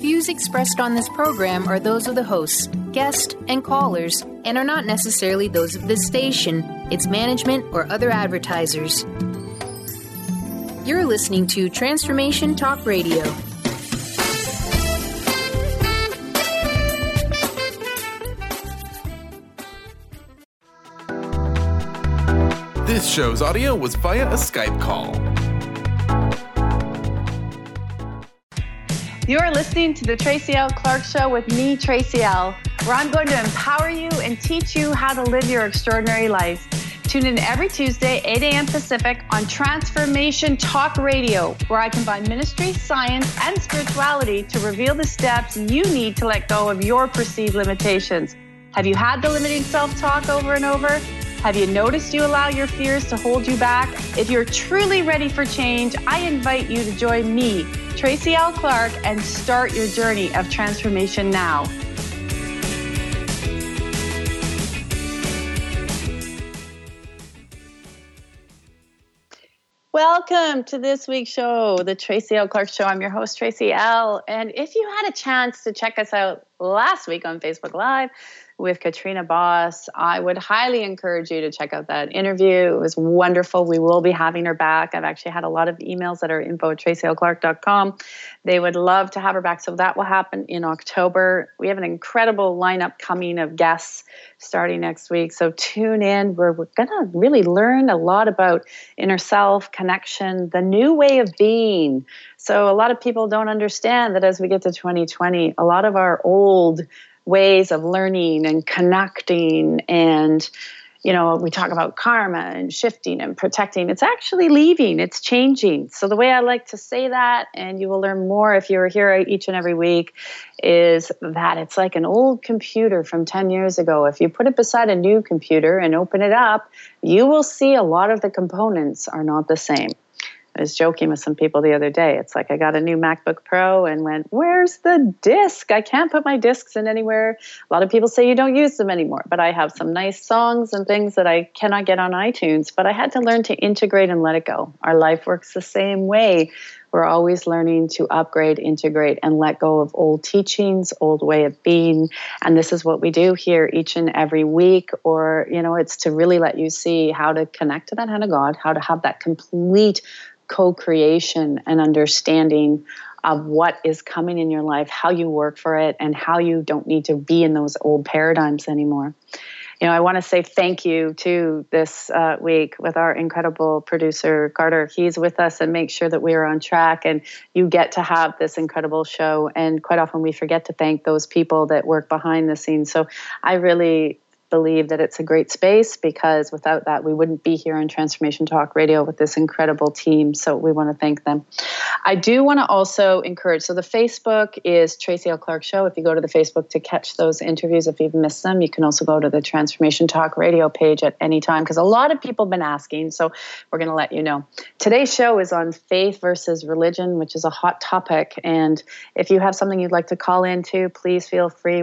views expressed on this program are those of the hosts, guests, and callers, and are not necessarily those of this station, its management, or other advertisers. You're listening to Transformation Talk Radio. This show's audio was via a Skype call. You're listening to the Tracy L. Clark Show with me, Tracy L., where I'm going to empower you and teach you how to live your extraordinary life. Tune in every Tuesday, 8 a.m. Pacific on Transformation Talk Radio, where I combine ministry, science, and spirituality to reveal the steps you need to let go of your perceived limitations. Have you had the limiting self-talk over and over? Have you noticed you allow your fears to hold you back? If you're truly ready for change, I invite you to join me, Tracy L. Clark, and start your journey of transformation now. Welcome to this week's show, the Tracy L. Clark Show. I'm your host, Tracy L. And if you had a chance to check us out last week on Facebook Live with Katrina Boss, I would highly encourage you to check out that interview. It was wonderful. We will be having her back. I've actually had a lot of emails that are info@tracylclark.com. They would love to have her back. So that will happen in October. We have an incredible lineup coming of guests starting next week. So tune in. We're going to really learn a lot about inner self, connection, the new way of being. So a lot of people don't understand that as we get to 2020, a lot of our old ways of learning and connecting and, you know, we talk about karma and shifting and protecting. It's actually leaving. It's changing. So the way I like to say that, and you will learn more if you're here each and every week, is that it's like an old computer from 10 years ago. If you put it beside a new computer and open it up, you will see a lot of the components are not the same. I was joking with some people the other day. It's like I got a new MacBook Pro and went, where's the disc? I can't put my discs in anywhere. A lot of people say you don't use them anymore, but I have some nice songs and things that I cannot get on iTunes, but I had to learn to integrate and let it go. Our life works the same way. We're always learning to upgrade, integrate, and let go of old teachings, old way of being. And this is what we do here each and every week. Or, you know, it's to really let you see how to connect to that hand of God, how to have that complete co-creation and understanding of what is coming in your life, how you work for it, and how you don't need to be in those old paradigms anymore. You know, I want to say thank you to this week with our incredible producer, Carter. He's with us and makes sure that we are on track and you get to have this incredible show. And quite often we forget to thank those people that work behind the scenes. So I really believe that it's a great space, because without that, we wouldn't be here on Transformation Talk Radio with this incredible team. So we want to thank them. I do want to also encourage, so the Facebook is Tracy L. Clark Show. If you go to the Facebook to catch those interviews, if you've missed them, you can also go to the Transformation Talk Radio page at any time, because a lot of people have been asking. So we're going to let you know. Today's show is on faith versus religion, which is a hot topic. And if you have something you'd like to call into, please feel free,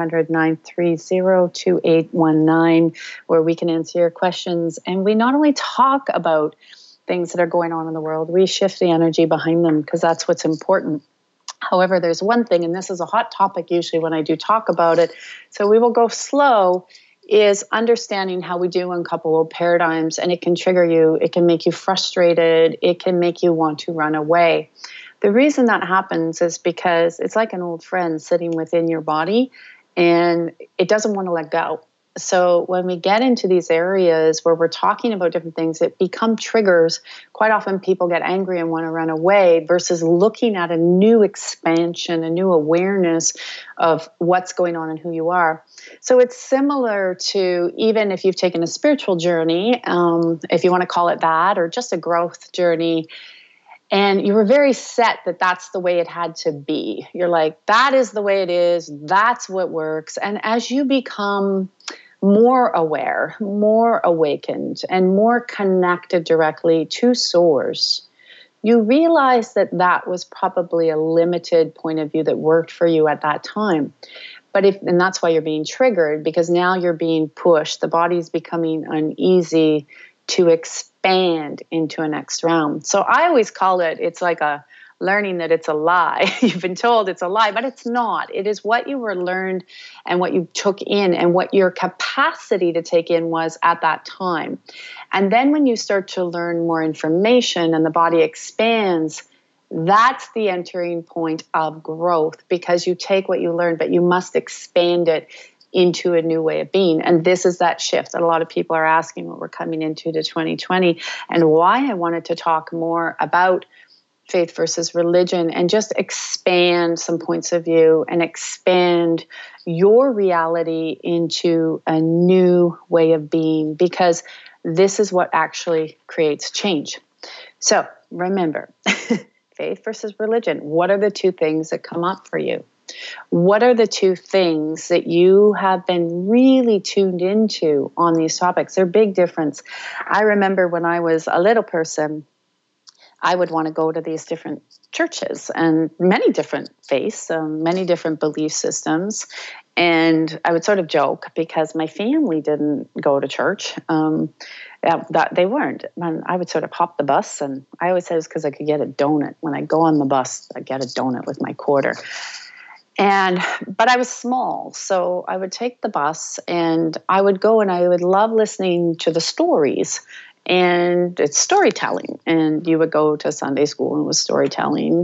1-800-930-2819, where we can answer your questions. And we not only talk about things that are going on in the world, we shift the energy behind them, because that's what's important. However, there's one thing, and this is a hot topic usually when I do talk about it, so we will go slow, is understanding how we do uncouple old paradigms, and it can trigger you, it can make you frustrated, it can make you want to run away. The reason that happens is because it's like an old friend sitting within your body, and it doesn't want to let go. So when we get into these areas where we're talking about different things, it become triggers. Quite often people get angry and want to run away versus looking at a new expansion, a new awareness of what's going on and who you are. So it's similar to even if you've taken a spiritual journey, if you want to call it that, or just a growth journey, and you were very set that that's the way it had to be. You're like, that is the way it is. That's what works. And as you become more aware, more awakened, and more connected directly to Source, you realize that that was probably a limited point of view that worked for you at that time. And that's why you're being triggered, because now you're being pushed. The body's becoming uneasy to expand into a next realm. So I always call it, it's like a learning that it's a lie. You've been told it's a lie, but it's not. It is what you were learned and what you took in and what your capacity to take in was at that time. And then when you start to learn more information and the body expands, that's the entering point of growth, because you take what you learned, but you must expand it into a new way of being. And this is that shift that a lot of people are asking what we're coming into to 2020, and why I wanted to talk more about faith versus religion and just expand some points of view and expand your reality into a new way of being, because this is what actually creates change. So remember, faith versus religion. What are the two things that come up for you? What are the two things that you have been really tuned into on these topics? They're a big difference. I remember when I was a little person, I would want to go to these different churches and many different faiths, many different belief systems. And I would sort of joke because my family didn't go to church. That they weren't. And I would sort of hop the bus, and I always said it was because I could get a donut. When I go on the bus, I get a donut with my quarter. But I was small, so I would take the bus and I would go, and I would love listening to the stories. And it's storytelling. And you would go to Sunday school and it was storytelling.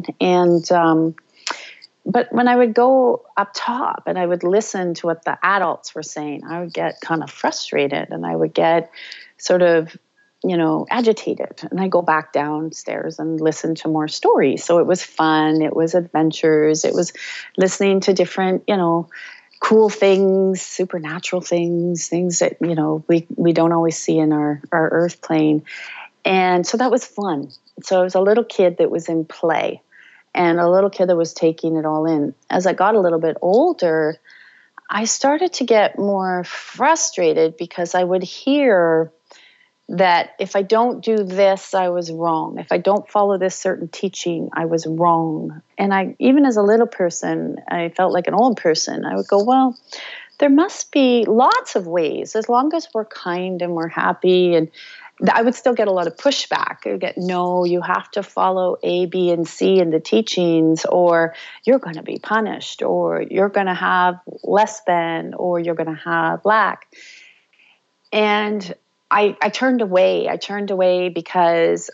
But when I would go up top and I would listen to what the adults were saying, I would get kind of frustrated and I would get sort of, agitated. And I go back downstairs and listen to more stories. So it was fun. It was adventures. It was listening to different, cool things, supernatural things that, we don't always see in our earth plane. And so that was fun. So I was a little kid that was in play and a little kid that was taking it all in. As I got a little bit older, I started to get more frustrated because I would hear that if I don't do this, I was wrong. If I don't follow this certain teaching, I was wrong. And even as a little person, I felt like an old person. I would go, well, there must be lots of ways, as long as we're kind and we're happy. And I would still get a lot of pushback. I would get, no, you have to follow A, B, and C in the teachings, or you're going to be punished, or you're going to have less than, or you're going to have lack. And I turned away. I turned away because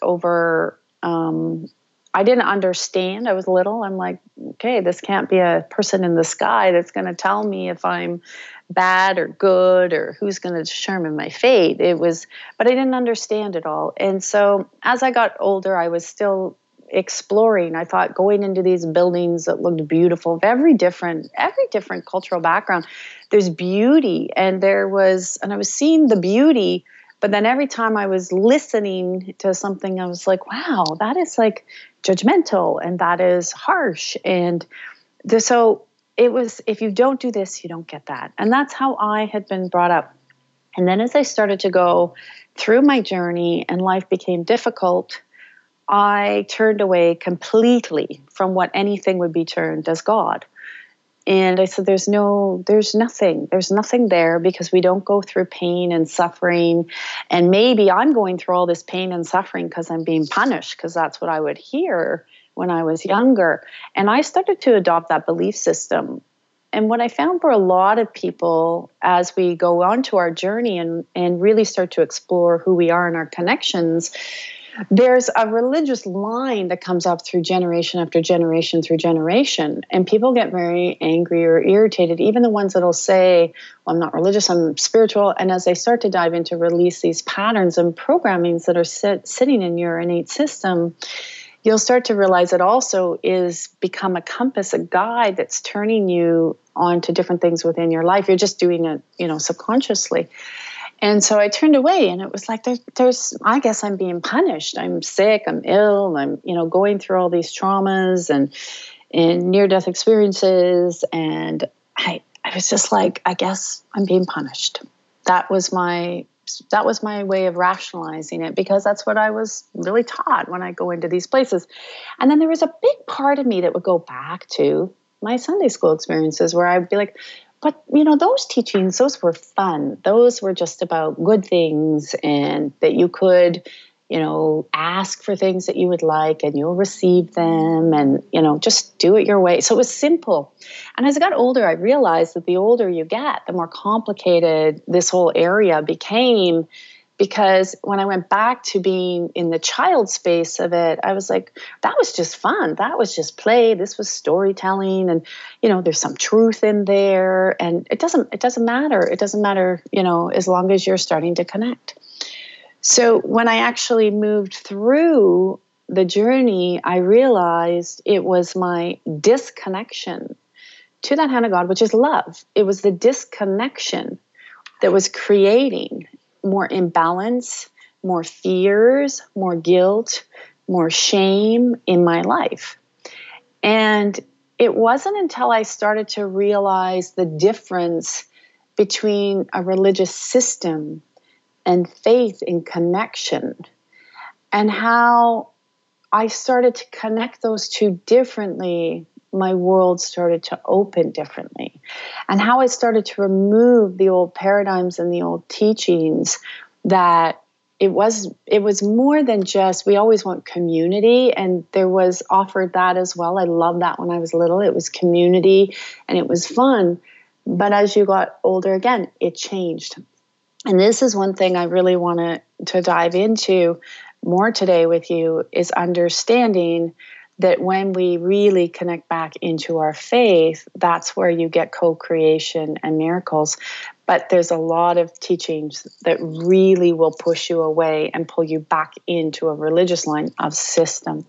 I didn't understand. I was little. I'm like, okay, this can't be a person in the sky that's going to tell me if I'm bad or good or who's going to determine my fate. But I didn't understand it all. And so as I got older, I was still exploring. I thought going into these buildings that looked beautiful, every different cultural background, there's beauty. And I was seeing the beauty. But then every time I was listening to something, I was like, wow, that is like judgmental and that is harsh. And so it was, if you don't do this, you don't get that. And that's how I had been brought up. And then as I started to go through my journey and life became difficult, I turned away completely from what anything would be termed as God. And I said, there's nothing there, because we don't go through pain and suffering. And maybe I'm going through all this pain and suffering because I'm being punished, because that's what I would hear when I was younger. And I started to adopt that belief system. And what I found for a lot of people, as we go on to our journey and really start to explore who we are and our connections, there's a religious line that comes up through generation after generation through generation. And people get very angry or irritated, even the ones that'll say, well, I'm not religious, I'm spiritual. And as they start to dive into release these patterns and programmings that are sitting in your innate system, you'll start to realize it also is become a compass, a guide that's turning you on to different things within your life. You're just doing it, subconsciously. And so I turned away, and it was like, I guess I'm being punished. I'm sick, I'm ill, I'm, going through all these traumas and near-death experiences. And I was just like, I guess I'm being punished. That was my way of rationalizing it, because that's what I was really taught when I go into these places. And then there was a big part of me that would go back to my Sunday school experiences, where I'd be like, but, those teachings, those were fun. Those were just about good things, and that you could, ask for things that you would like and you'll receive them, and, just do it your way. So it was simple. And as I got older, I realized that the older you get, the more complicated this whole area became, because when I went back to being in the child space of it, I was like, that was just fun. That was just play. This was storytelling. And, there's some truth in there. And it doesn't matter. It doesn't matter, as long as you're starting to connect. So when I actually moved through the journey, I realized it was my disconnection to that hand of God, which is love. It was the disconnection that was creating more imbalance, more fears, more guilt, more shame in my life. And it wasn't until I started to realize the difference between a religious system and faith and connection, and how I started to connect those two differently, my world started to open differently. And how I started to remove the old paradigms and the old teachings, that it was more than just, we always want community, and there was offered that as well. I loved that when I was little. It was community and it was fun. But as you got older, again, it changed. And this is one thing I really want to dive into more today with you, is understanding that when we really connect back into our faith, that's where you get co-creation and miracles. But there's a lot of teachings that really will push you away and pull you back into a religious line of system.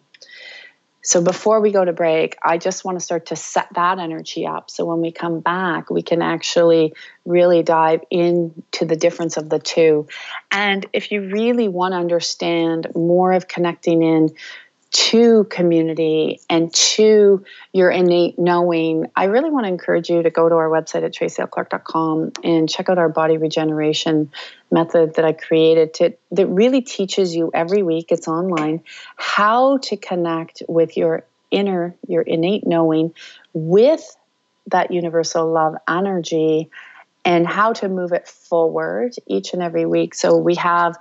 So before we go to break, I just want to start to set that energy up. So when we come back, we can actually really dive into the difference of the two. And if you really want to understand more of connecting in to community and to your innate knowing, I really want to encourage you to go to our website at tracylclark.com and check out our body regeneration method that I created that really teaches you every week, it's online, how to connect with your innate knowing with that universal love energy, and how to move it forward each and every week. So we have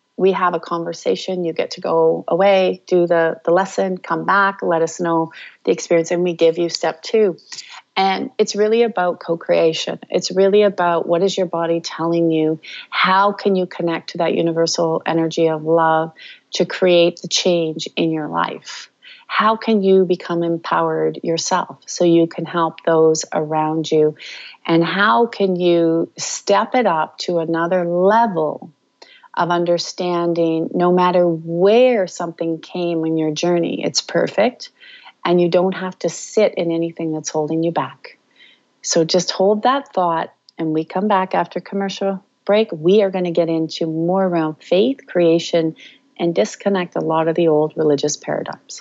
a conversation. You get to go away, do the lesson, come back, let us know the experience, and we give you step 2. And it's really about co-creation. It's really about, what is your body telling you? How can you connect to that universal energy of love to create the change in your life? How can you become empowered yourself so you can help those around you? And how can you step it up to another level of understanding, no matter where something came in your journey, it's perfect, and you don't have to sit in anything that's holding you back. So just hold that thought, and we come back after commercial break. We are going to get into more around faith, creation, and disconnect a lot of the old religious paradigms.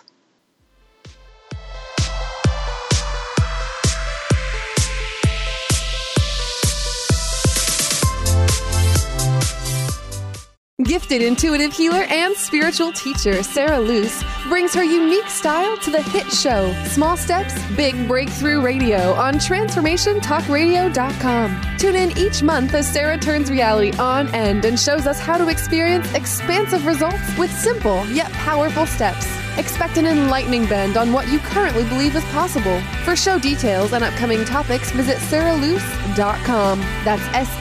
Gifted intuitive healer and spiritual teacher Sarah Luce brings her unique style to the hit show Small Steps, Big Breakthrough Radio on TransformationTalkRadio.com. Tune in each month as Sarah turns reality on end and shows us how to experience expansive results with simple yet powerful steps. Expect an enlightening bend on what you currently believe is possible. For show details and upcoming topics, visit SarahLuce.com. That's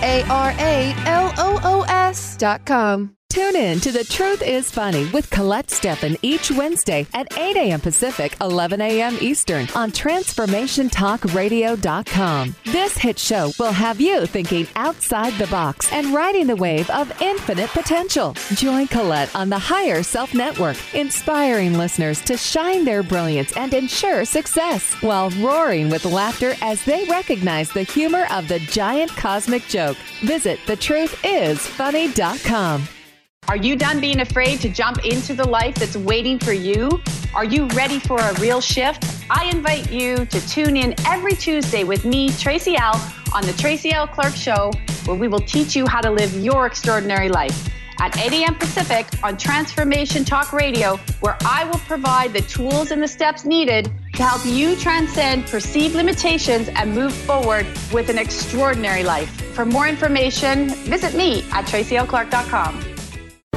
SarahLoos.com. Tune in to The Truth is Funny with Colette Steffen each Wednesday at 8 a.m. Pacific, 11 a.m. Eastern on TransformationTalkRadio.com. This hit show will have you thinking outside the box and riding the wave of infinite potential. Join Colette on the Higher Self Network, inspiring listeners to shine their brilliance and ensure success while roaring with laughter as they recognize the humor of the giant cosmic joke. Visit TheTruthIsFunny.com. Are you done being afraid to jump into the life that's waiting for you? Are you ready for a real shift? I invite you to tune in every Tuesday with me, Tracy L., on the Tracy L. Clark Show, where we will teach you how to live your extraordinary life. At 8 a.m. Pacific on Transformation Talk Radio, where I will provide the tools and the steps needed to help you transcend perceived limitations and move forward with an extraordinary life. For more information, visit me at TracyLClark.com.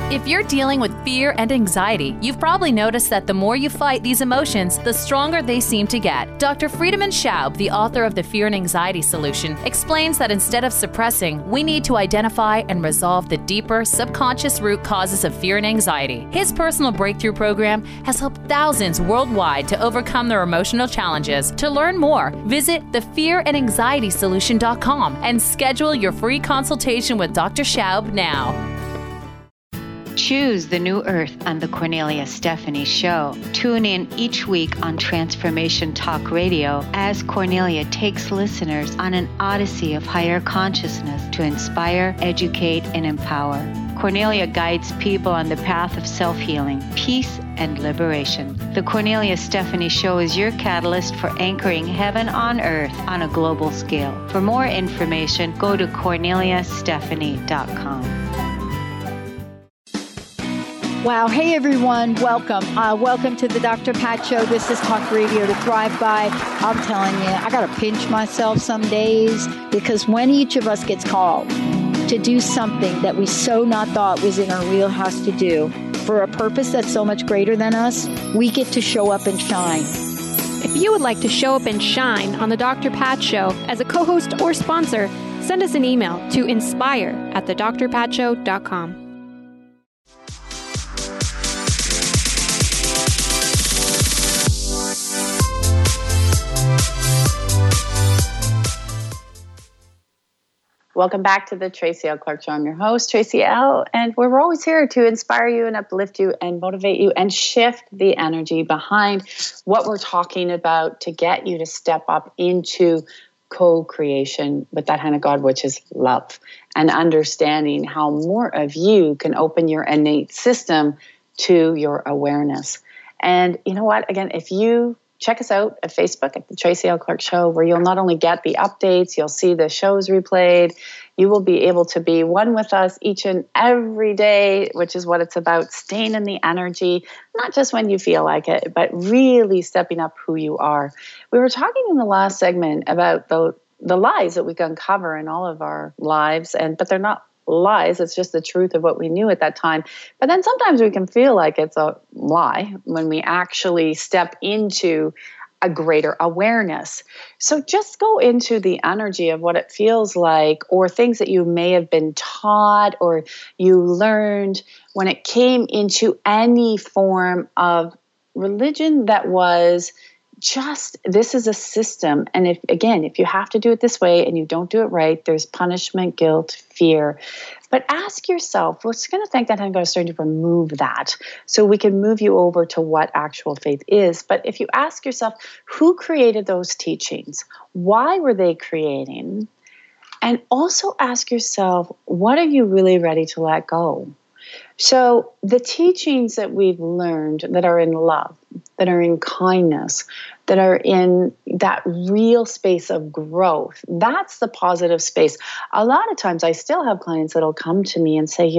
If you're dealing with fear and anxiety, you've probably noticed that the more you fight these emotions, the stronger they seem to get. Dr. Friedemann Schaub, the author of The Fear and Anxiety Solution, explains that instead of suppressing, we need to identify and resolve the deeper, subconscious root causes of fear and anxiety. His personal breakthrough program has helped thousands worldwide to overcome their emotional challenges. To learn more, visit thefearandanxietysolution.com and schedule your free consultation with Dr. Schaub now. Choose the New Earth on the Cornelia Stephanie Show. Tune in each week on Transformation Talk Radio as Cornelia takes listeners on an odyssey of higher consciousness to inspire, educate, and empower. Cornelia guides people on the path of self-healing, peace, and liberation. The Cornelia Stephanie Show is your catalyst for anchoring heaven on earth on a global scale. For more information, go to corneliastephanie.com. Wow. Hey, everyone. Welcome. Welcome to the Dr. Pat Show. This is Talk Radio to Thrive By. I'm telling you, I got to pinch myself some days because when each of us gets called to do something that we so not thought was in our wheelhouse to do for a purpose that's so much greater than us, we get to show up and shine. If you would like to show up and shine on the Dr. Pat Show as a co-host or sponsor, send us an email to inspire@thedrpatshow.com. Welcome back to the Tracy L. Clark Show. I'm your host, Tracy L. And we're always here to inspire you and uplift you and motivate you and shift the energy behind what we're talking about to get you to step up into co-creation with that hand of God, which is love, and understanding how more of you can open your innate system to your awareness. And you know what? Again, if you check us out at Facebook at the Tracy L. Clark Show, where you'll not only get the updates, you'll see the shows replayed. You will be able to be one with us each and every day, which is what it's about, staying in the energy, not just when you feel like it, but really stepping up who you are. We were talking in the last segment about the lies that we can uncover in all of our lives, but they're not lies. It's just the truth of what we knew at that time. But then sometimes we can feel like it's a lie when we actually step into a greater awareness. So just go into the energy of what it feels like, or things that you may have been taught or you learned when it came into any form of religion that was just, this is a system. And if you have to do it this way and you don't do it right, there's punishment, guilt, fear. But ask yourself, what's going to think that I'm going to start to remove that so we can move you over to what actual faith is. But if you ask yourself, who created those teachings? Why were they creating? And also ask yourself, what are you really ready to let go? So the teachings that we've learned that are in love, that are in kindness, that are in that real space of growth, that's the positive space. A lot of times I still have clients that'll come to me and say,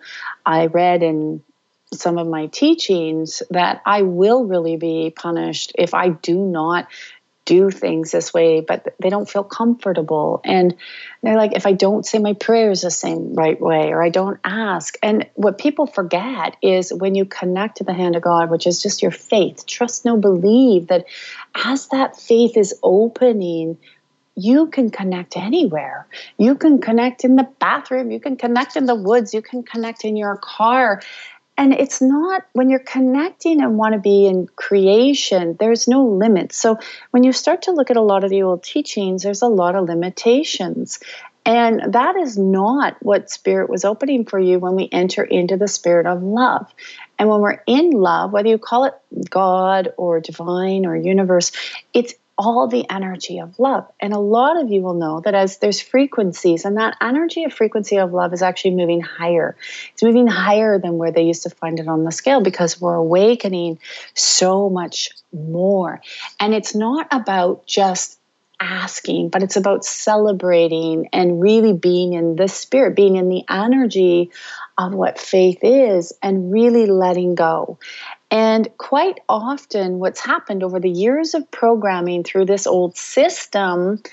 I read in some of my teachings that I will really be punished if I do not do things this way, but they don't feel comfortable. And they're like, if I don't say my prayers the same right way, or I don't ask. And what people forget is when you connect to the hand of God, which is just your faith, trust, know, believe, that as that faith is opening, you can connect anywhere. You can connect in the bathroom. You can connect in the woods. You can connect in your car. And it's not, when you're connecting and want to be in creation, there's no limits. So when you start to look at a lot of the old teachings, there's a lot of limitations. And that is not what Spirit was opening for you when we enter into the spirit of love. And when we're in love, whether you call it God or divine or universe, it's all the energy of love. And a lot of you will know that as there's frequencies, and that energy of frequency of love is actually moving higher. It's moving higher than where they used to find it on the scale, because we're awakening so much more. And it's not about just asking, but it's about celebrating and really being in the spirit, being in the energy of what faith is, and really letting go. And quite often what's happened over the years of programming through this old system,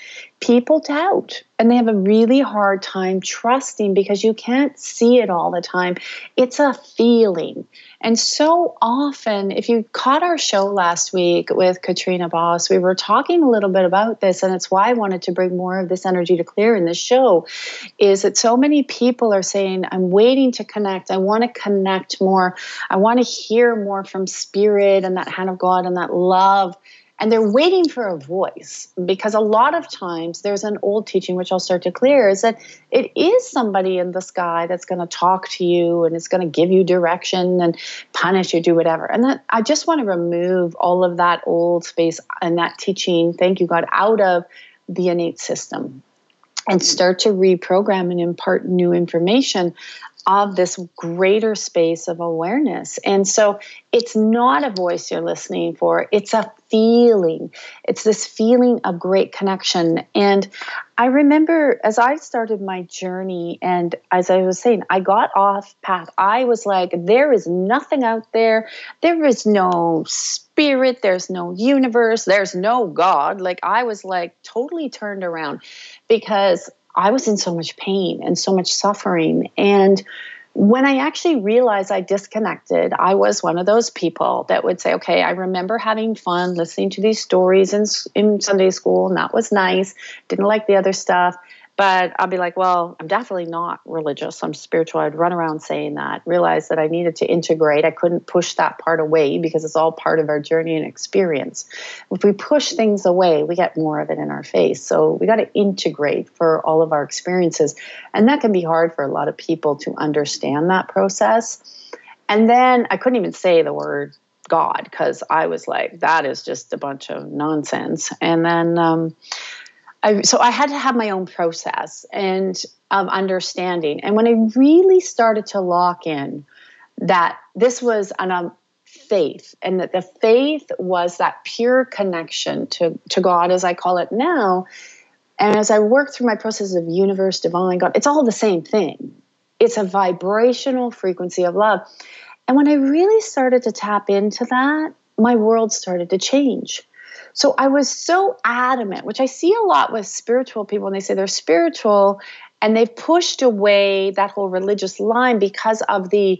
people doubt, and they have a really hard time trusting because you can't see it all the time. It's a feeling. And so often, if you caught our show last week with Katrina Boss, we were talking a little bit about this, and it's why I wanted to bring more of this energy to clear in this show, is that so many people are saying, I'm waiting to connect. I want to connect more. I want to hear more from Spirit and that hand of God and that love. And they're waiting for a voice, because a lot of times there's an old teaching, which I'll start to clear, is that it is somebody in the sky that's going to talk to you and it's going to give you direction and punish you, do whatever. And that I just want to remove all of that old space and that teaching, thank you, God, out of the innate system and start to reprogram and impart new information of this greater space of awareness. And so it's not a voice you're listening for, it's a feeling. It's this feeling of great connection. And I remember as I started my journey, and as I was saying, I got off path. I was like, there is nothing out there. There is no spirit. There's no universe. There's no God. Like, I was like totally turned around because I was in so much pain and so much suffering. And when I actually realized I disconnected, I was one of those people that would say, okay, I remember having fun listening to these stories in Sunday school, and that was nice. Didn't like the other stuff. But I'll be like, well, I'm definitely not religious. I'm spiritual. I'd run around saying that, realize that I needed to integrate. I couldn't push that part away because it's all part of our journey and experience. If we push things away, we get more of it in our face. So we got to integrate for all of our experiences. And that can be hard for a lot of people to understand that process. And then I couldn't even say the word God because I was like, that is just a bunch of nonsense. And then so I had to have my own process and of understanding. And when I really started to lock in that this was a faith, and that the faith was that pure connection to God, as I call it now, and as I work through my process of universe, divine, God, it's all the same thing. It's a vibrational frequency of love. And when I really started to tap into that, my world started to change. So I was so adamant, which I see a lot with spiritual people, and they say they're spiritual and they've pushed away that whole religious line because of the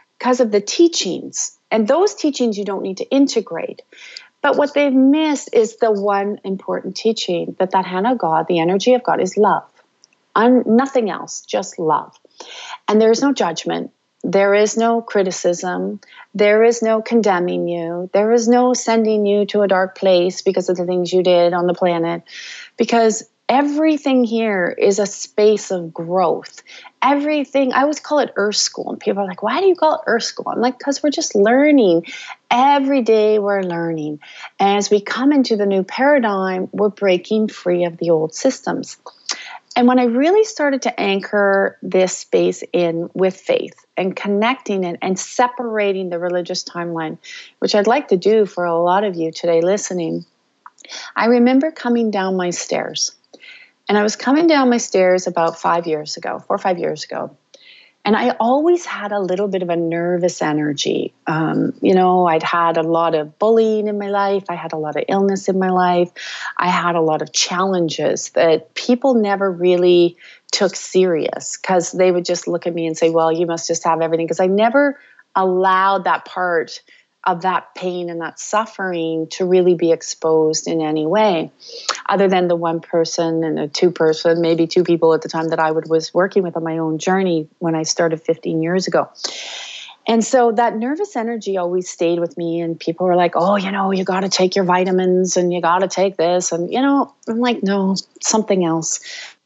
teachings. And those teachings you don't need to integrate. But what they've missed is the one important teaching, that hand of God, the energy of God, is love. Nothing else, just love. And there is no judgment. There is no criticism. There is no condemning you. There is no sending you to a dark place because of the things you did on the planet. Because everything here is a space of growth. Everything, I always call it Earth School. And people are like, why do you call it Earth School? I'm like, because we're just learning. Every day we're learning. And as we come into the new paradigm, we're breaking free of the old systems. And when I really started to anchor this space in with faith and connecting it and separating the religious timeline, which I'd like to do for a lot of you today listening, I remember coming down my stairs. And I was coming down my stairs about 4 or 5 years ago. And I always had a little bit of a nervous energy. I'd had a lot of bullying in my life. I had a lot of illness in my life. I had a lot of challenges that people never really took serious because they would just look at me and say, well, you must just have everything. Because I never allowed that part of that pain and that suffering to really be exposed in any way, other than the one person and the maybe two people at the time that I was working with on my own journey when I started 15 years ago. And so that nervous energy always stayed with me, and people were like, oh, you got to take your vitamins and you got to take this. And, I'm like, no, something else.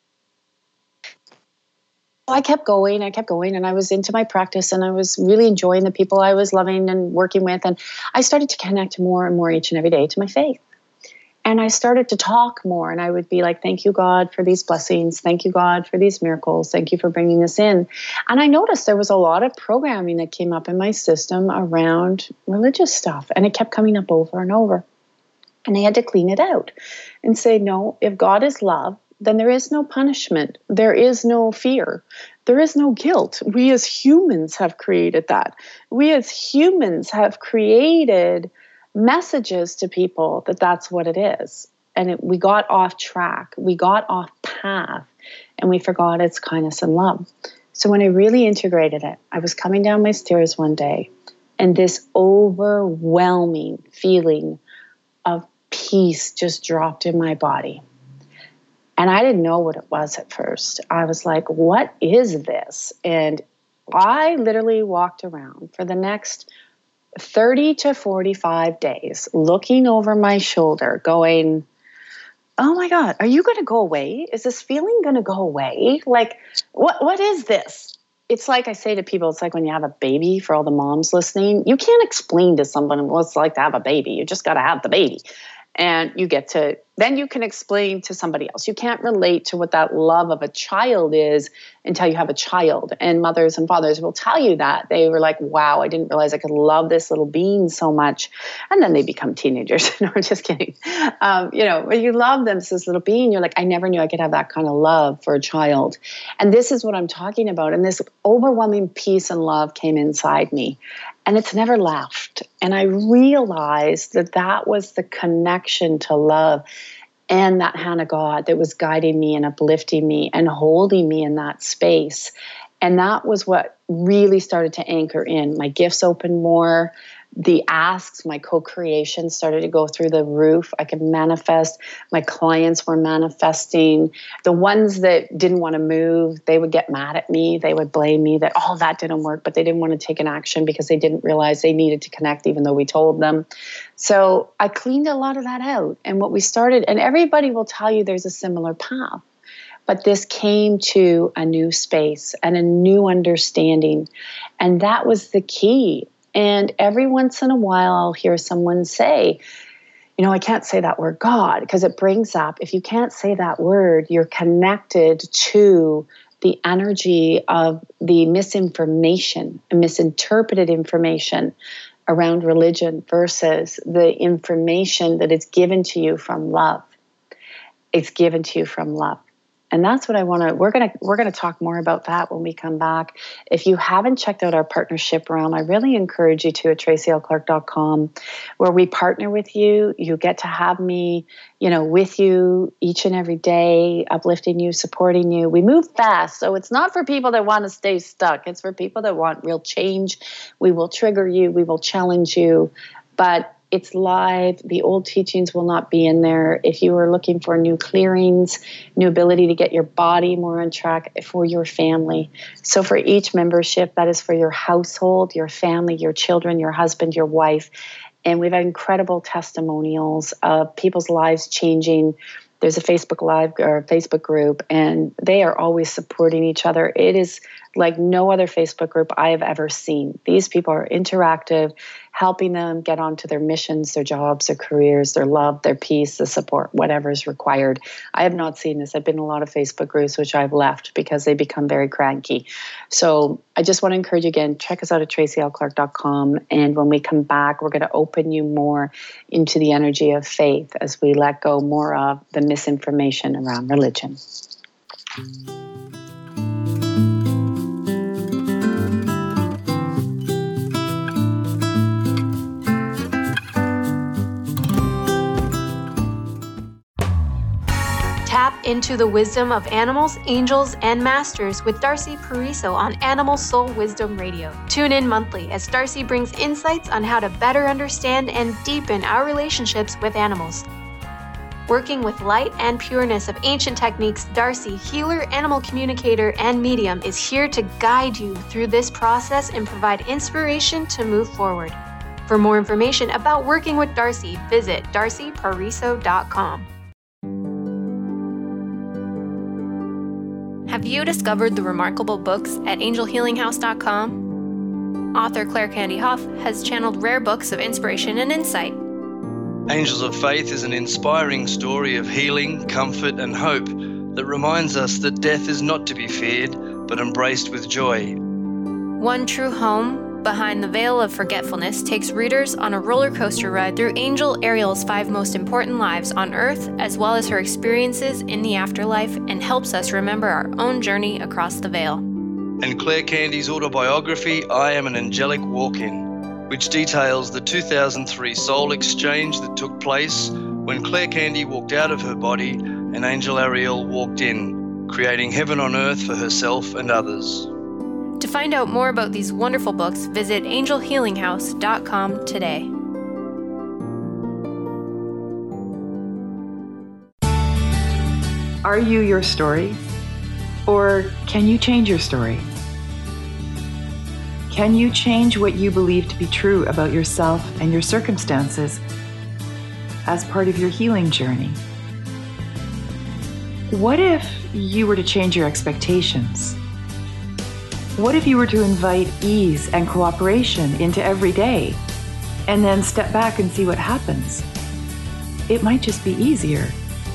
I kept going, and I was into my practice, and I was really enjoying the people I was loving and working with. And I started to connect more and more each and every day to my faith. And I started to talk more, and I would be like, thank you, God, for these blessings. Thank you, God, for these miracles. Thank you for bringing this in. And I noticed there was a lot of programming that came up in my system around religious stuff, and it kept coming up over and over. And I had to clean it out and say, no, if God is love, then there is no punishment. There is no fear. There is no guilt. We as humans have created that. We as humans have created messages to people that that's what it is. and we got off track. We got off path, and we forgot its kindness and love. So when I really integrated it, I was coming down my stairs one day, and this overwhelming feeling of peace just dropped in my body. And I didn't know what it was at first. I was like, what is this? And I literally walked around for the next 30 to 45 days, looking over my shoulder, going, oh my God, are you going to go away? Is this feeling going to go away? Like, what is this? It's like I say to people, it's like when you have a baby, for all the moms listening, you can't explain to someone what it's like to have a baby. You just got to have the baby. And then you can explain to somebody else. You can't relate to what that love of a child is until you have a child. And mothers and fathers will tell you that. They were like, wow, I didn't realize I could love this little being so much. And then they become teenagers. No, I'm just kidding. When you love them, this little being, you're like, I never knew I could have that kind of love for a child. And this is what I'm talking about. And this overwhelming peace and love came inside me. And it's never left. And I realized that was the connection to love and that hand of God that was guiding me and uplifting me and holding me in that space. And that was what really started to anchor in. My gifts opened more. The asks, my co-creation started to go through the roof. I could manifest. My clients were manifesting. The ones that didn't want to move, they would get mad at me. They would blame me that, that didn't work, but they didn't want to take an action because they didn't realize they needed to connect even though we told them. So I cleaned a lot of that out. And what we started, and everybody will tell you there's a similar path, but this came to a new space and a new understanding. And that was the key. And every once in a while, I'll hear someone say, I can't say that word God, because it brings up, if you can't say that word, you're connected to the energy of the misinformation, misinterpreted information around religion versus the information that is given to you from love. It's given to you from love. And that's what I want to, we're going to talk more about that when we come back. If you haven't checked out our partnership realm, I really encourage you to at tracylclark.com, where we partner with you. You get to have me, with you each and every day, uplifting you, supporting you. We move fast. So it's not for people that want to stay stuck. It's for people that want real change. We will trigger you. We will challenge you. But it's live. The old teachings will not be in there. If you are looking for new clearings, new ability to get your body more on track for your family. So for each membership, that is for your household, your family, your children, your husband, your wife. And we've had incredible testimonials of people's lives changing. There's a Facebook Live or Facebook group, and they are always supporting each other. It is like no other Facebook group I have ever seen. These people are interactive, helping them get onto their missions, their jobs, their careers, their love, their peace, the support, whatever is required. I have not seen this. I've been in a lot of Facebook groups, which I've left because they become very cranky. So I just want to encourage you again, check us out at tracylclark.com. And when we come back, we're going to open you more into the energy of faith as we let go more of the misinformation around religion. Tap into the wisdom of animals, angels, and masters with Darcy Pariso on Animal Soul Wisdom Radio. Tune in monthly as Darcy brings insights on how to better understand and deepen our relationships with animals. Working with light and pureness of ancient techniques, Darcy, healer, animal communicator, and medium, is here to guide you through this process and provide inspiration to move forward. For more information about working with Darcy, visit darcypariso.com. Have you discovered the remarkable books at angelhealinghouse.com? Author Claire Candy Hough has channeled rare books of inspiration and insight. Angels of Faith is an inspiring story of healing, comfort, and hope that reminds us that death is not to be feared, but embraced with joy. One True Home, Behind the Veil of Forgetfulness, takes readers on a roller coaster ride through Angel Ariel's 5 most important lives on Earth, as well as her experiences in the afterlife, and helps us remember our own journey across the veil. And Claire Candy's autobiography, I Am an Angelic Walk-In, which details the 2003 soul exchange that took place When Claire Candy walked out of her body, an angel Ariel walked in, creating heaven on earth for herself and others. To find out more about these wonderful books, visit angelhealinghouse.com today. Are you your story? Or can you change your story? Can you change what you believe to be true about yourself and your circumstances as part of your healing journey? What if you were to change your expectations? What if you were to invite ease and cooperation into every day and then step back and see what happens? It might just be easier.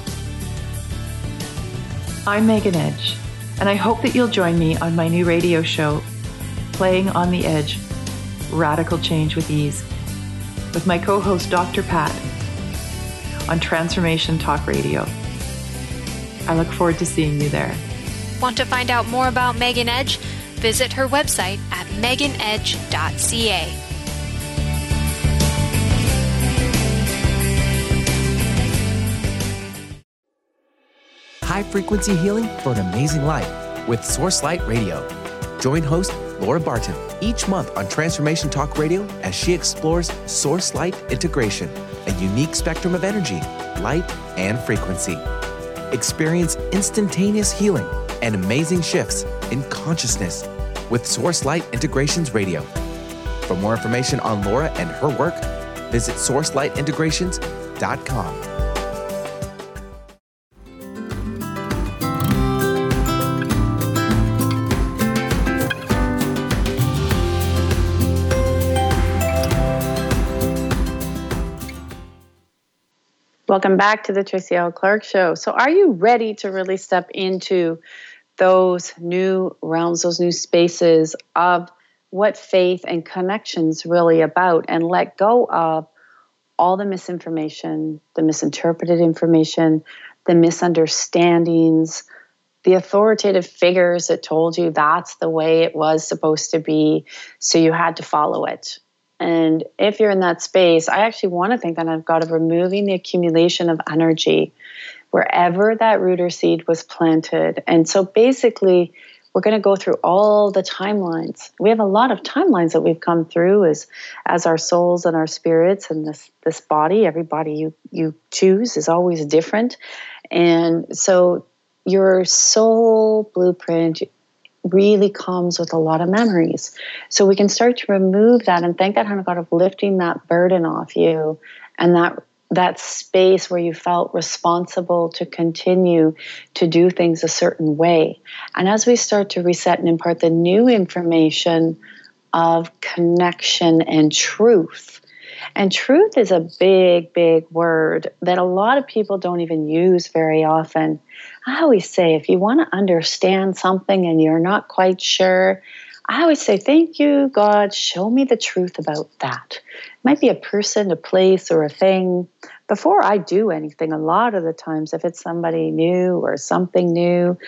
I'm Megan Edge, and I hope that you'll join me on my new radio show, Playing on the Edge, Radical Change with Ease, with my co-host Dr. Pat on Transformation Talk Radio. I look forward to seeing you there. Want to find out more about Megan Edge? Visit her website at meganedge.ca. High-frequency healing for an amazing life with Source Light Radio. Join host Laura Barton each month on Transformation Talk Radio as she explores Source Light integration, a unique spectrum of energy, light, and frequency. Experience instantaneous healing and amazing shifts in consciousness with Source Light Integrations Radio. For more information on Laura and her work, visit sourcelightintegrations.com. Welcome back to the Tracy L. Clark Show. So are you ready to really step into those new realms, those new spaces of what faith and connection's really about, and let go of all the misinformation, the misinterpreted information, the misunderstandings, the authoritative figures that told you that's the way it was supposed to be, so you had to follow it? And if you're in that space, I actually want to think that I've got of removing the accumulation of energy wherever that root or seed was planted. And so basically, we're going to go through all the timelines. We have a lot of timelines that we've come through as our souls and our spirits, and this body. Every body you choose is always different. And so your soul blueprint really comes with a lot of memories. So we can start to remove that and thank that hand of God of lifting that burden off you, and that space where you felt responsible to continue to do things a certain way. And as we start to reset and impart the new information of connection and truth. And truth is a big, big word that a lot of people don't even use very often. I always say, if you want to understand something and you're not quite sure, I always say, thank you, God, show me the truth about that. It might be a person, a place, or a thing. Before I do anything, a lot of the times, if it's somebody new or something new,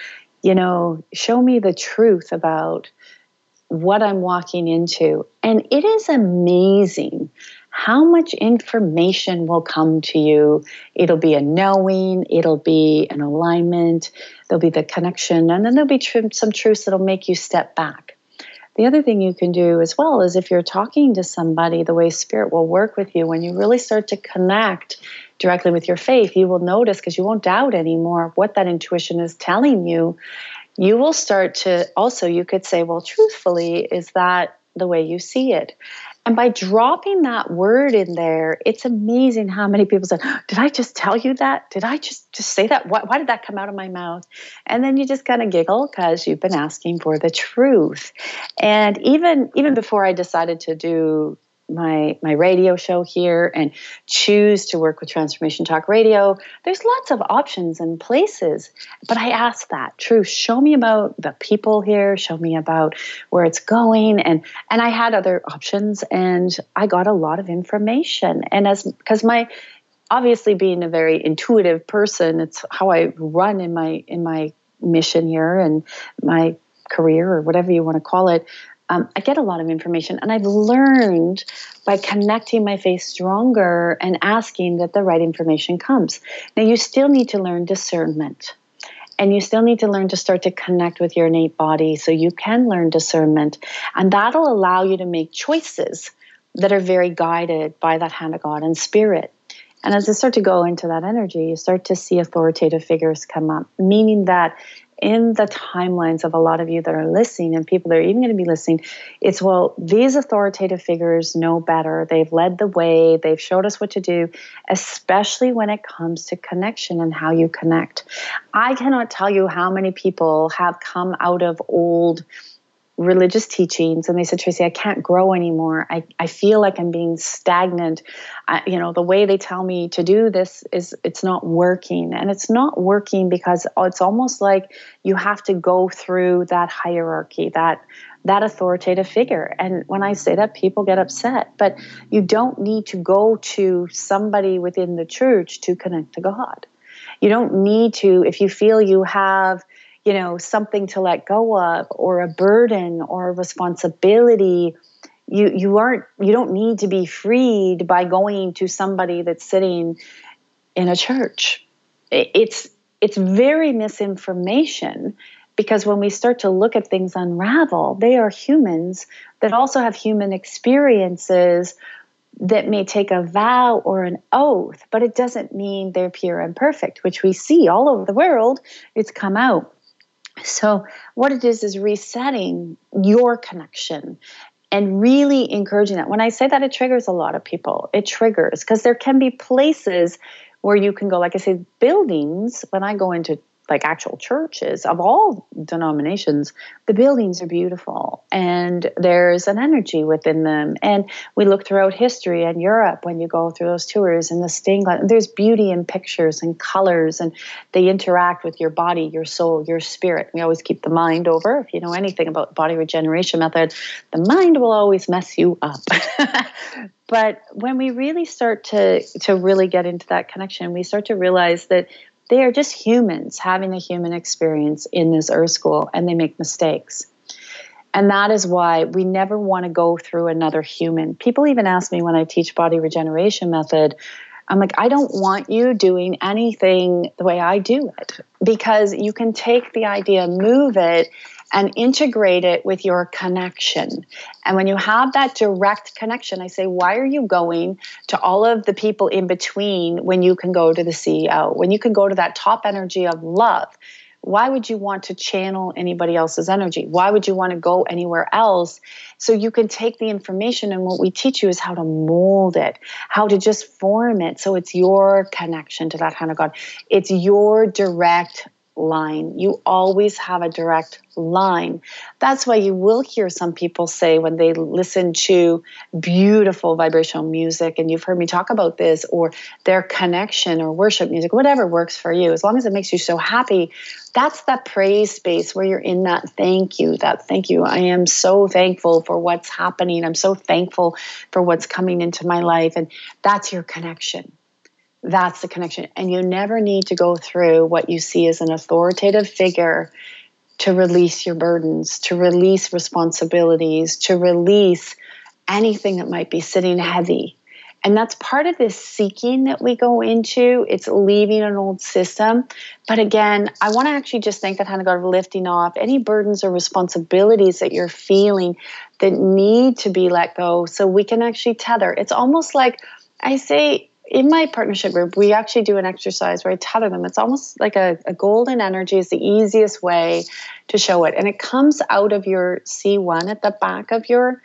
show me the truth about what I'm walking into. And it is amazing how much information will come to you. It'll be a knowing, it'll be an alignment, there'll be the connection, and then there'll be some truths that'll make you step back. The other thing you can do as well is if you're talking to somebody, the way Spirit will work with you, when you really start to connect directly with your faith, you will notice, because you won't doubt anymore what that intuition is telling you. You will start to also, you could say, well, truthfully, is that the way you see it? And by dropping that word in there, it's amazing how many people say, did I just tell you that? Did I just say that? Why did that come out of my mouth? And then you just kind of giggle because you've been asking for the truth. And even before I decided to do my radio show here and choose to work with Transformation Talk Radio, there's lots of options and places. But I asked that truth. Show me about the people here. Show me about where it's going. And I had other options, and I got a lot of information. And because obviously being a very intuitive person, it's how I run in my mission here and my career, or whatever you want to call it. I get a lot of information, and I've learned by connecting my faith stronger and asking that the right information comes. Now, you still need to learn discernment, and you still need to learn to start to connect with your innate body so you can learn discernment, and that'll allow you to make choices that are very guided by that hand of God and spirit. And as I start to go into that energy, you start to see authoritative figures come up, meaning that in the timelines of a lot of you that are listening and people that are even going to be listening, it's, well, these authoritative figures know better. They've led the way. They've showed us what to do, especially when it comes to connection and how you connect. I cannot tell you how many people have come out of old religious teachings and they said, Tracy, I can't grow anymore. I feel like I'm being stagnant. The way they tell me to do this it's not working. And it's not working because it's almost like you have to go through that hierarchy, that authoritative figure. And when I say that, people get upset. But you don't need to go to somebody within the church to connect to God. You don't need to, if you feel you have something to let go of, or a burden or a responsibility, you don't need to be freed by going to somebody that's sitting in a church. It's very misinformation, because when we start to look at things unravel, they are humans that also have human experiences that may take a vow or an oath, but it doesn't mean they're pure and perfect, which we see all over the world. It's come out. So what it is resetting your connection and really encouraging that. When I say that, it triggers a lot of people. It triggers because there can be places where you can go, like I say, buildings. When I go into like actual churches of all denominations, the buildings are beautiful and there's an energy within them. And we look throughout history and Europe, when you go through those tours and the stained glass, there's beauty in pictures and colors, and they interact with your body, your soul, your spirit. We always keep the mind over. If you know anything about body regeneration method, the mind will always mess you up. But when we really start to really get into that connection, we start to realize that they are just humans having a human experience in this earth school, and they make mistakes. And that is why we never want to go through another human. People even ask me when I teach body regeneration method, I'm like, I don't want you doing anything the way I do it, because you can take the idea, move it, and integrate it with your connection. And when you have that direct connection, I say, why are you going to all of the people in between when you can go to the CEO, when you can go to that top energy of love? Why would you want to channel anybody else's energy? Why would you want to go anywhere else? So you can take the information, and what we teach you is how to mold it, how to just form it so it's your connection to that hand of God. It's your direct line. You always have a direct line. That's why you will hear some people say when they listen to beautiful vibrational music, and you've heard me talk about this, or their connection or worship music, whatever works for you, as long as it makes you so happy, that's that praise space where you're in that thank you. I am so thankful for what's happening. I'm so thankful for what's coming into my life. And that's your connection. That's the connection. And you never need to go through what you see as an authoritative figure to release your burdens, to release responsibilities, to release anything that might be sitting heavy. And that's part of this seeking that we go into. It's leaving an old system. But again, I want to actually just thank that hand of God for lifting off any burdens or responsibilities that you're feeling that need to be let go, so we can actually tether. It's almost like I say, in my partnership group, we actually do an exercise where I tether them. It's almost like a golden energy is the easiest way to show it. And it comes out of your C1 at the back of your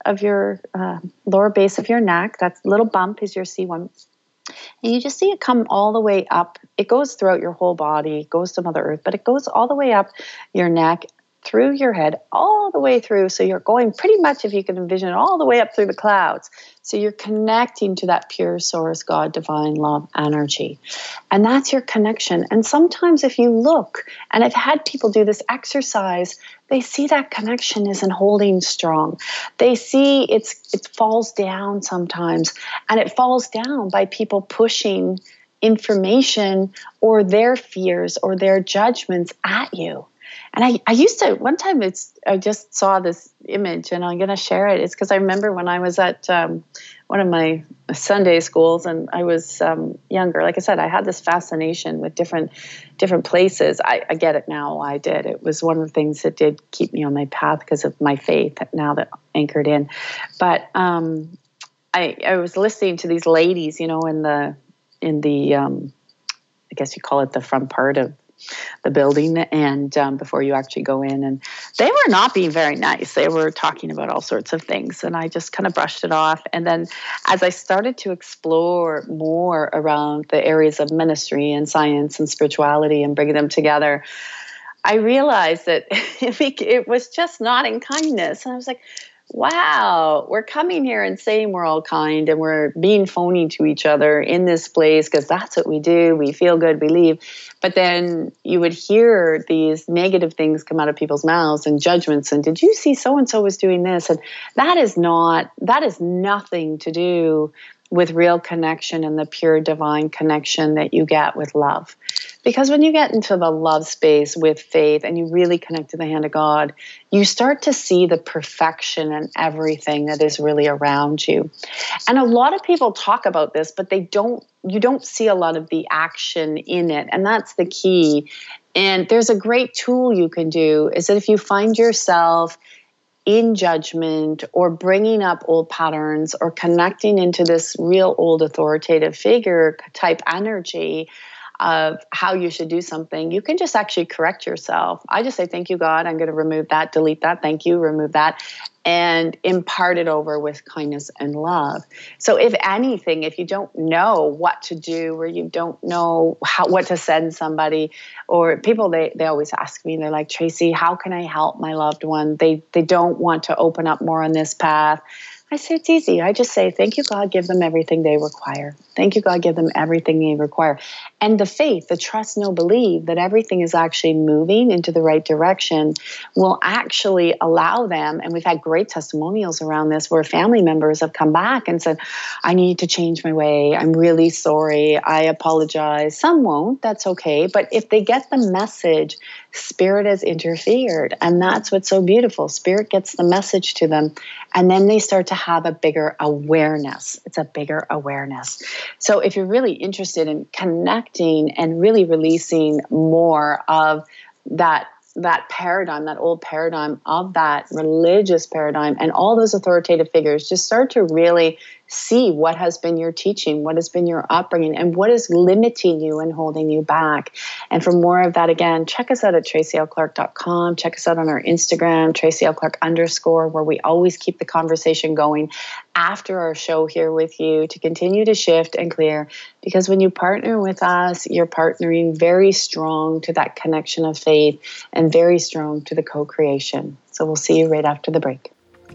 lower base of your neck. That little bump is your C1. And you just see it come all the way up. It goes throughout your whole body, it goes to Mother Earth, but it goes all the way up your neck, through your head, all the way through. So you're going pretty much, if you can envision it, all the way up through the clouds. So you're connecting to that pure source, God, divine love energy. And that's your connection. And sometimes if you look, and I've had people do this exercise, they see that connection isn't holding strong. They see it falls down sometimes. And it falls down by people pushing information or their fears or their judgments at you. And I used to, one time I just saw this image, and I'm going to share it. It's because I remember when I was at one of my Sunday schools, and I was younger. Like I said, I had this fascination with different places. I get it now. I did. It was one of the things that did keep me on my path because of my faith now that anchored in. But I was listening to these ladies, in the I guess you call it the front part of the building, and before you actually go in, and they were not being very nice. They were talking about all sorts of things, and I just kind of brushed it off. And then as I started to explore more around the areas of ministry and science and spirituality and bringing them together, I realized that it was just not in kindness. And I was like, wow, we're coming here and saying we're all kind, and we're being phony to each other in this place because that's what we do. We feel good, we leave. But then you would hear these negative things come out of people's mouths and judgments. And did you see so-and-so was doing this? And that is nothing to do with real connection and the pure divine connection that you get with love. Because when you get into the love space with faith and you really connect to the hand of God, you start to see the perfection in everything that is really around you. And a lot of people talk about this, but you don't see a lot of the action in it. And that's the key. And there's a great tool you can do, is that if you find yourself in judgment or bringing up old patterns or connecting into this real old authoritative figure type energy of how you should do something, you can just actually correct yourself. I just say, thank you, God. I'm going to remove that, delete that. Thank you, remove that, and impart it over with kindness and love. So if anything, if you don't know what to do, or you don't know what to send somebody, or people, they always ask me, they're like, Tracy, how can I help my loved one? They don't want to open up more on this path. I say, it's easy. I just say, thank you, God, give them everything they require. Thank you, God, give them everything they require. And the faith, the trust, know, believe that everything is actually moving into the right direction will actually allow them. And we've had great testimonials around this where family members have come back and said, I need to change my way. I'm really sorry. I apologize. Some won't. That's okay. But if they get the message, Spirit has interfered. And that's what's so beautiful. Spirit gets the message to them. And then they start to have a bigger awareness. It's a bigger awareness. So if you're really interested in connecting and really releasing more of that paradigm, that old paradigm of that religious paradigm and all those authoritative figures, just start to really see what has been your teaching, what has been your upbringing, and what is limiting you and holding you back. And for more of that, again, check us out at tracylclark.com. Check us out on our Instagram, tracylclark_, where we always keep the conversation going after our show here with you to continue to shift and clear. Because when you partner with us, you're partnering very strong to that connection of faith and very strong to the co-creation. So we'll see you right after the break.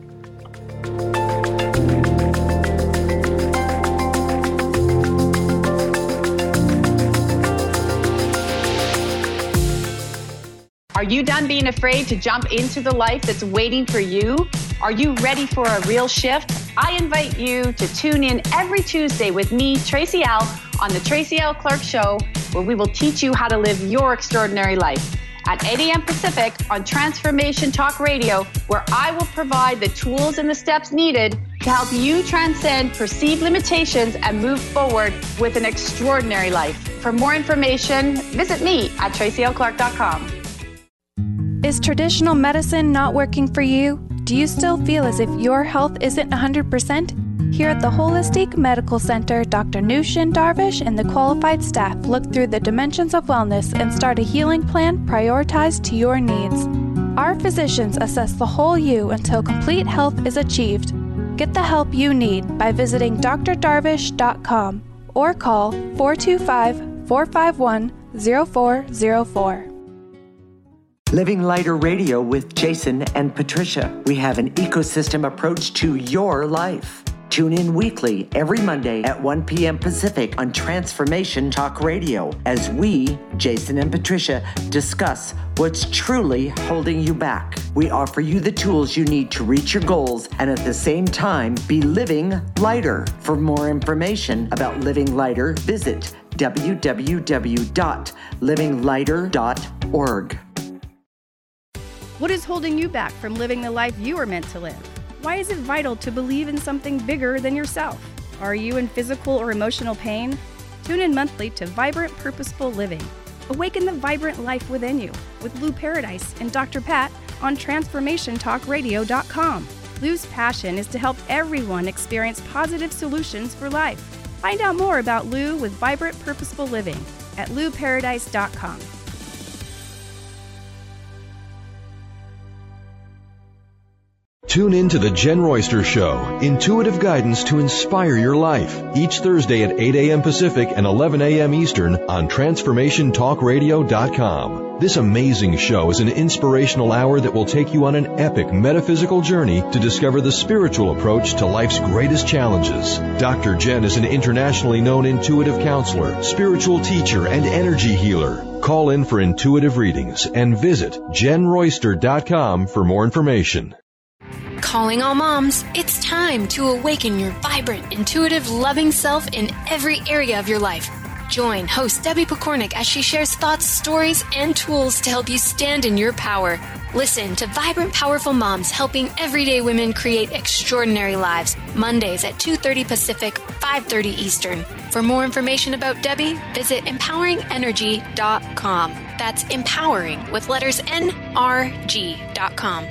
Are you done being afraid to jump into the life that's waiting for you? Are you ready for a real shift? I invite you to tune in every Tuesday with me, Tracy L., on the Tracy L. Clark Show, where we will teach you how to live your extraordinary life. At 8 a.m. Pacific on Transformation Talk Radio, where I will provide the tools and the steps needed to help you transcend perceived limitations and move forward with an extraordinary life. For more information, visit me at tracylclark.com. Is traditional medicine not working for you? Do you still feel as if your health isn't 100%? Here at the Holistic Medical Center, Dr. Nushin Darvish and the qualified staff look through the dimensions of wellness and start a healing plan prioritized to your needs. Our physicians assess the whole you until complete health is achieved. Get the help you need by visiting drdarvish.com or call 425-451-0404. Living Lighter Radio with Jason and Patricia. We have an ecosystem approach to your life. Tune in weekly every Monday at 1 p.m. Pacific on Transformation Talk Radio as we, Jason and Patricia, discuss what's truly holding you back. We offer you the tools you need to reach your goals and at the same time be living lighter. For more information about Living Lighter, visit www.livinglighter.org. What is holding you back from living the life you are meant to live? Why is it vital to believe in something bigger than yourself? Are you in physical or emotional pain? Tune in monthly to Vibrant Purposeful Living. Awaken the vibrant life within you with Lou Paradise and Dr. Pat on TransformationTalkRadio.com. Lou's passion is to help everyone experience positive solutions for life. Find out more about Lou with Vibrant Purposeful Living at LouParadise.com. Tune in to The Jen Royster Show, intuitive guidance to inspire your life, each Thursday at 8 a.m. Pacific and 11 a.m. Eastern on TransformationTalkRadio.com. This amazing show is an inspirational hour that will take you on an epic metaphysical journey to discover the spiritual approach to life's greatest challenges. Dr. Jen is an internationally known intuitive counselor, spiritual teacher, and energy healer. Call in for intuitive readings and visit JenRoyster.com for more information. Calling all moms, it's time to awaken your vibrant, intuitive, loving self in every area of your life. Join host Debbie Pokornik as she shares thoughts, stories, and tools to help you stand in your power. Listen to Vibrant Powerful Moms helping everyday women create extraordinary lives. Mondays at 2:30 Pacific, 5:30 Eastern. For more information about Debbie, visit empoweringenergy.com. That's empowering with letters NRG.com.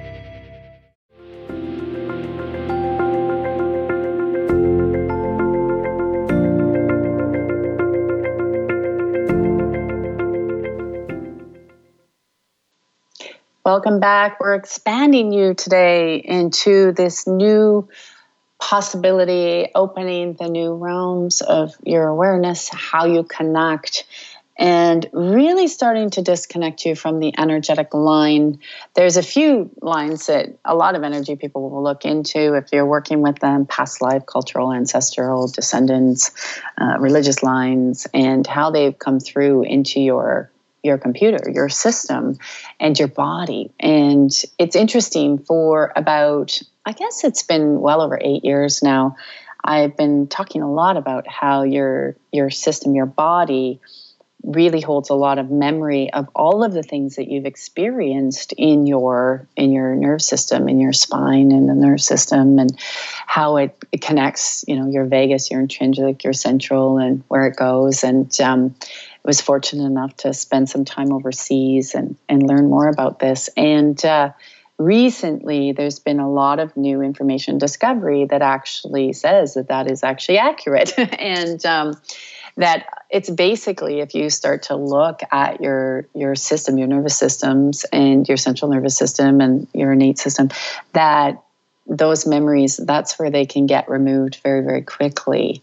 Welcome back. We're expanding you today into this new possibility, opening the new realms of your awareness, how you connect, and really starting to disconnect you from the energetic line. There's a few lines that a lot of energy people will look into if you're working with them: past life, cultural, ancestral, descendants, religious lines, and how they've come through into your computer, your system, and your body. And it's interesting, for about, I guess it's been well over 8 years now, I've been talking a lot about how your system, your body, really holds a lot of memory of all of the things that you've experienced in your nerve system, in your spine and the nerve system, and how it connects, your vagus, your intrinsic, your central, and where it goes. And was fortunate enough to spend some time overseas and learn more about this. And recently, there's been a lot of new information discovery that actually says that is actually accurate. And that it's basically, if you start to look at your system, your nervous systems, and your central nervous system and your innate system, that those memories, that's where they can get removed very, very quickly.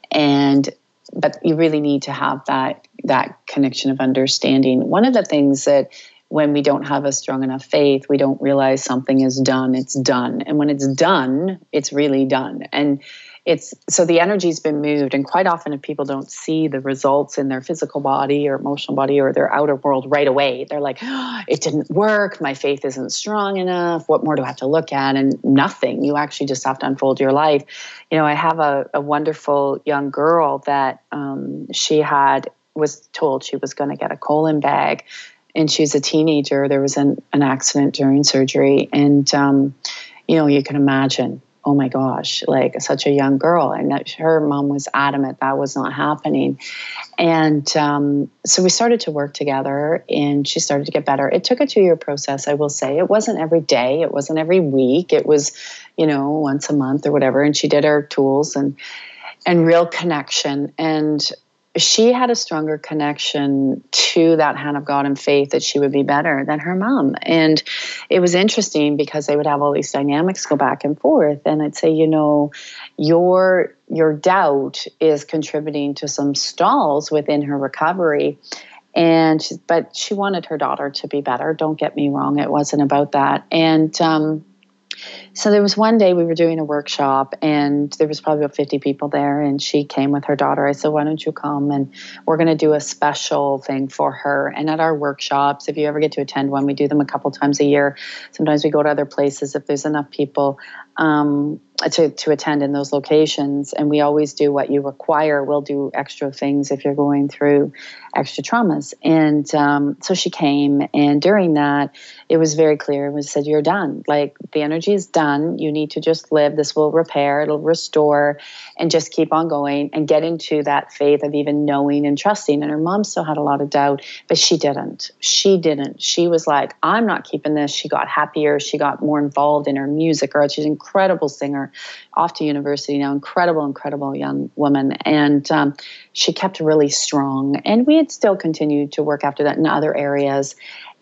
But you really need to have that connection of understanding. One of the things that when we don't have a strong enough faith, we don't realize something is done, it's done. And when it's done, it's really done. And so the energy's been moved. And quite often if people don't see the results in their physical body or emotional body or their outer world right away, they're like, oh, it didn't work. My faith isn't strong enough. What more do I have to look at? And nothing. You actually just have to unfold your life. I have a wonderful young girl that she was told she was going to get a colon bag. And she's a teenager. There was an accident during surgery. And, you can imagine, oh my gosh, like such a young girl. And her mom was adamant that was not happening. And so we started to work together and she started to get better. It took a 2-year process, I will say. It wasn't every day. It wasn't every week. It was, once a month or whatever. And she did her tools and real connection. And she had a stronger connection to that hand of God and faith that she would be better than her mom. And it was interesting because they would have all these dynamics go back and forth. And I'd say, your doubt is contributing to some stalls within her recovery. But she wanted her daughter to be better. Don't get me wrong. It wasn't about that. And so there was one day we were doing a workshop and there was probably about 50 people there, and she came with her daughter. I said, why don't you come? And we're going to do a special thing for her. And at our workshops, if you ever get to attend one, we do them a couple times a year. Sometimes we go to other places if there's enough people. to attend in those locations. And we always do what you require. We'll do extra things if you're going through extra traumas. And so she came, and during that, it was very clear. It was said, you're done. Like, the energy is done. You need to just live. This will repair, it'll restore, and just keep on going and get into that faith of even knowing and trusting. And her mom still had a lot of doubt, but she didn't. She was like, I'm not keeping this. She got happier. She got more involved in her music. She's an incredible singer, off to university now, incredible young woman. And she kept really strong. And we had still continued to work after that in other areas.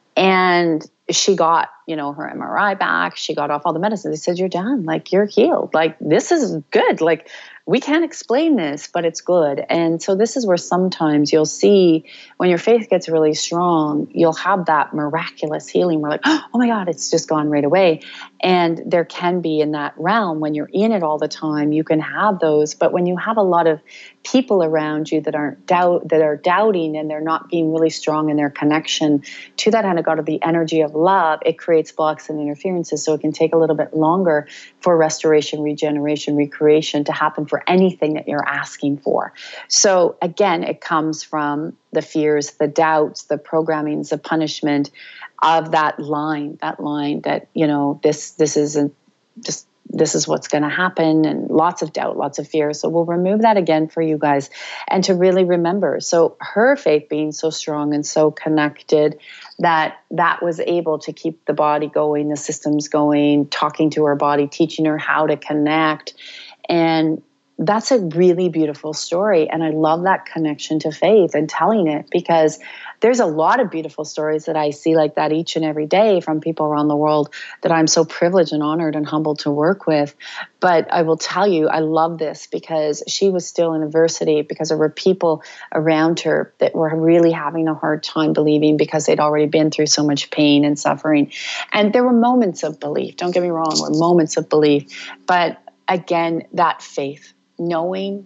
And she got, her MRI back. She got off all the medicines. They said, you're done. Like, you're healed. Like, this is good. Like, we can't explain this, but it's good. And so this is where sometimes you'll see when your faith gets really strong, you'll have that miraculous healing where, like, oh my God, it's just gone right away. And there can be in that realm, when you're in it all the time, you can have those. But when you have a lot of people around you that are doubting, and they're not being really strong in their connection to that hand of God, of the energy of love, it creates blocks and interferences. So it can take a little bit longer for restoration, regeneration, recreation to happen for anything that you're asking for. So again, it comes from the fears, the doubts, the programmings, the punishment of that line that, this isn't just, this is what's going to happen, and lots of doubt, lots of fear. So we'll remove that again for you guys, and to really remember. So her faith being so strong and so connected that was able to keep the body going, the systems going, talking to her body, teaching her how to connect. And that's a really beautiful story. And I love that connection to faith and telling it, because there's a lot of beautiful stories that I see like that each and every day from people around the world that I'm so privileged and honored and humbled to work with. But I will tell you, I love this because she was still in adversity, because there were people around her that were really having a hard time believing, because they'd already been through so much pain and suffering. And there were moments of belief. Don't get me wrong, there were moments of belief. But again, that faith, knowing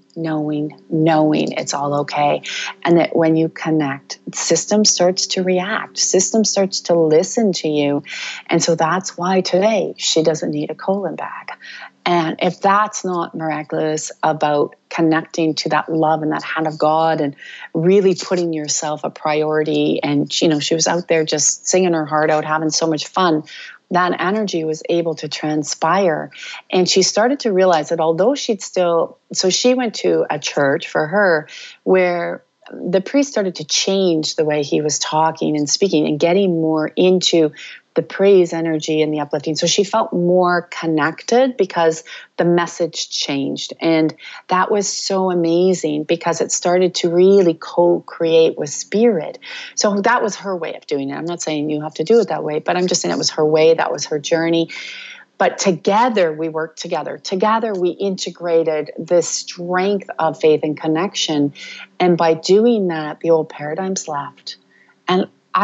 it's all okay. And that when you connect, system starts to react, system starts to listen to you. And so that's why today she doesn't need a colon bag. And if that's not miraculous about connecting to that love and that hand of God and really putting yourself a priority, and she was out there just singing her heart out, having so much fun, that energy was able to transpire. And she started to realize that although so she went to a church for her where the priest started to change the way he was talking and speaking and getting more into the praise energy and the uplifting. So she felt more connected because the message changed. And that was so amazing because it started to really co-create with spirit. So that was her way of doing it. I'm not saying you have to do it that way, but I'm just saying it was her way. That was her journey. But together, we worked together. Together, we integrated the strength of faith and connection. And by doing that, the old paradigms left. And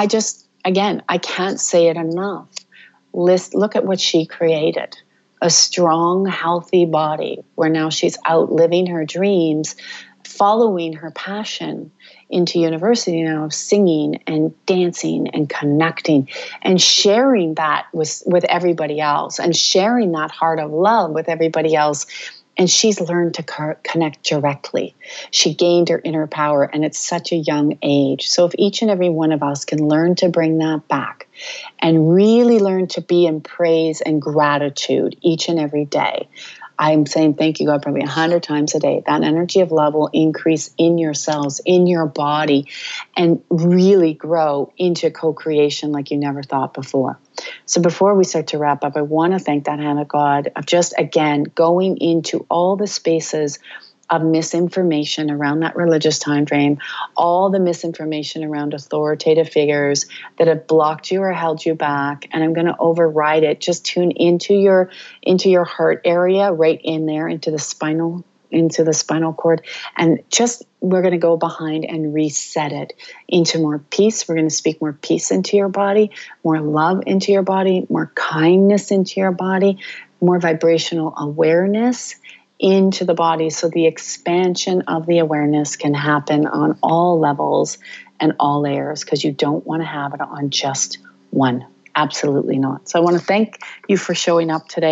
I can't say it enough. Look at what she created. A strong, healthy body where now she's out living her dreams, following her passion into university now of singing and dancing and connecting and sharing that with everybody else and sharing that heart of love with everybody else. And she's learned to connect directly. She gained her inner power, and it's such a young age. So if each and every one of us can learn to bring that back and really learn to be in praise and gratitude each and every day, I'm saying thank you, God, probably 100 times a day. That energy of love will increase in your cells, in your body, and really grow into co-creation like you never thought before. So before we start to wrap up, I want to thank that hand of God of just, again, going into all the spaces of misinformation around that religious time frame, all the misinformation around authoritative figures that have blocked you or held you back. And I'm going to override it. Just tune into your heart area, right in there, into the spinal cord, and we're going to go behind and reset it into more peace. We're going to speak more peace into your body, more love into your body, more kindness into your body, more vibrational awareness into the body, so the expansion of the awareness can happen on all levels and all layers, because you don't want to have it on just one. Absolutely not. So I want to thank you for showing up today.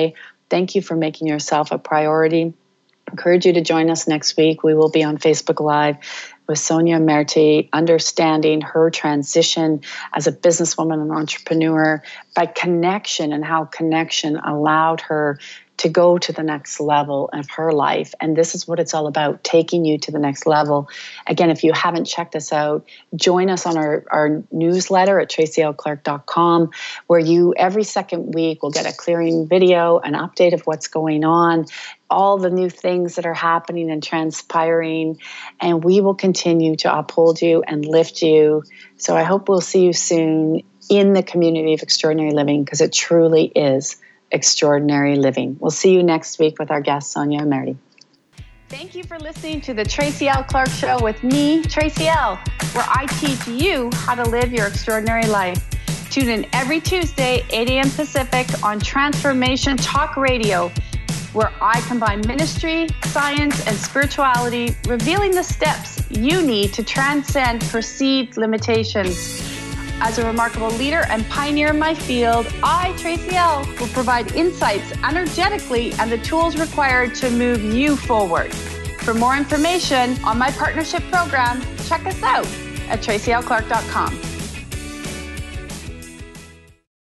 Thank you for making yourself a priority. I encourage you to join us next week. We will be on Facebook Live with Sonia Merte, understanding her transition as a businesswoman and entrepreneur by connection and how connection allowed her to go to the next level of her life. And this is what it's all about, taking you to the next level. Again, if you haven't checked us out, join us on our newsletter at tracylclark.com, where you every second week will get a clearing video, an update of what's going on, all the new things that are happening and transpiring, and we will continue to uphold you and lift you. So I hope we'll see you soon in the community of extraordinary living, because it truly is extraordinary living. We'll see you next week with our guest, Sonia Merte. Thank you for listening to the Tracy L. Clark Show with me, Tracy L., where I teach you how to live your extraordinary life. Tune in every Tuesday, 8 a.m. Pacific on Transformation Talk Radio, where I combine ministry, science, and spirituality, revealing the steps you need to transcend perceived limitations. As a remarkable leader and pioneer in my field, I, Tracy L., will provide insights energetically and the tools required to move you forward. For more information on my partnership program, check us out at tracylclark.com.